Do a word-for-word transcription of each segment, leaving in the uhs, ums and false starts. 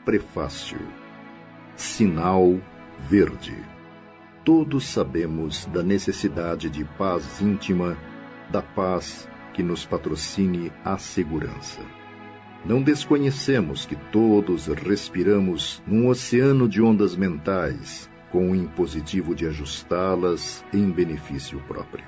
Prefácio. Sinal verde. Todos sabemos da necessidade de paz íntima, da paz que nos patrocine a segurança. Não desconhecemos que todos respiramos num oceano de ondas mentais, com o impositivo de ajustá-las em benefício próprio.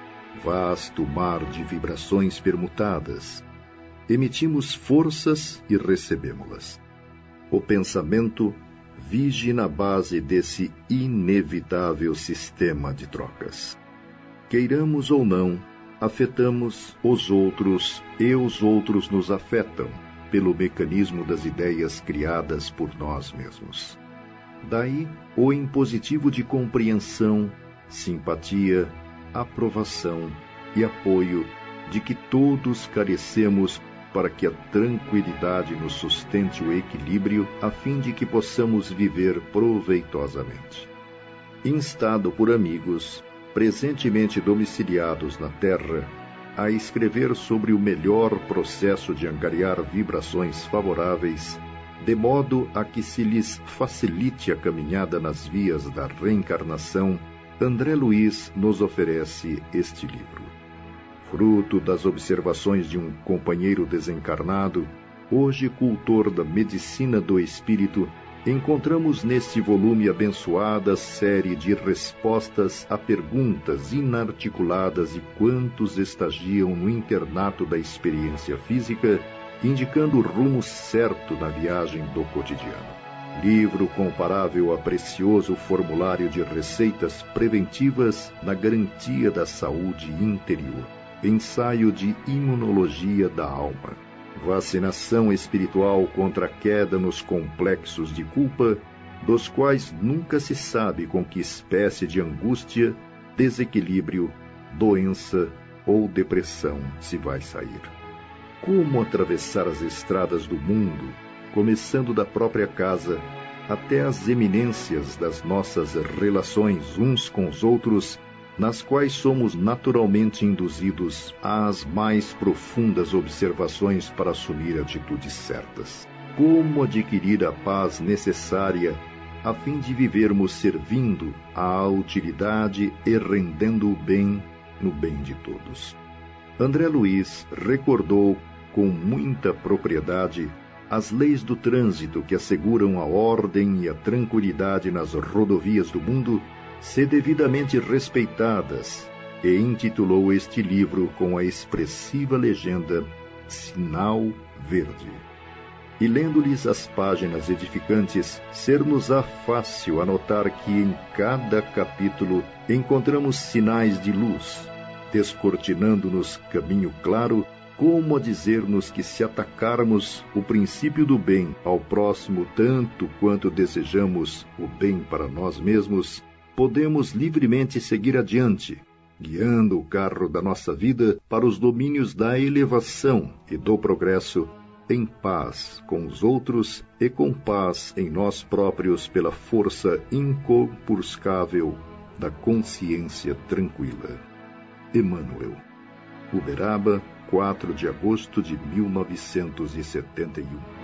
Vasto mar de vibrações permutadas. Emitimos forças e recebemos-las. O pensamento vige na base desse inevitável sistema de trocas. Queiramos ou não, afetamos os outros e os outros nos afetam pelo mecanismo das ideias criadas por nós mesmos. Daí o impositivo de compreensão, simpatia, aprovação e apoio de que todos carecemos para que a tranquilidade nos sustente o equilíbrio a fim de que possamos viver proveitosamente. Instado por amigos, presentemente domiciliados na Terra, a escrever sobre o melhor processo de angariar vibrações favoráveis, de modo a que se lhes facilite a caminhada nas vias da reencarnação, André Luiz nos oferece este livro. Fruto das observações de um companheiro desencarnado, hoje cultor da medicina do espírito, encontramos neste volume abençoada série de respostas a perguntas inarticuladas de quantos estagiam no internato da experiência física, indicando o rumo certo na viagem do cotidiano. Livro comparável a precioso formulário de receitas preventivas na garantia da saúde interior. Ensaio de imunologia da alma. Vacinação espiritual contra a queda nos complexos de culpa, dos quais nunca se sabe com que espécie de angústia, desequilíbrio, doença ou depressão se vai sair. Como atravessar as estradas do mundo, começando da própria casa, até as eminências das nossas relações uns com os outros, nas quais somos naturalmente induzidos às mais profundas observações para assumir atitudes certas. Como adquirir a paz necessária a fim de vivermos servindo à utilidade e rendendo o bem no bem de todos. André Luiz recordou com muita propriedade as leis do trânsito que asseguram a ordem e a tranquilidade nas rodovias do mundo, se devidamente respeitadas, e intitulou este livro com a expressiva legenda Sinal Verde. E lendo-lhes as páginas edificantes, ser-nos-á fácil anotar que em cada capítulo encontramos sinais de luz, descortinando-nos caminho claro, como a dizer-nos que se atacarmos o princípio do bem ao próximo tanto quanto desejamos o bem para nós mesmos, podemos livremente seguir adiante, guiando o carro da nossa vida para os domínios da elevação e do progresso, em paz com os outros e com paz em nós próprios pela força incompurcável da consciência tranquila. Emmanuel. Uberaba, quatro de agosto de mil novecentos e setenta e um.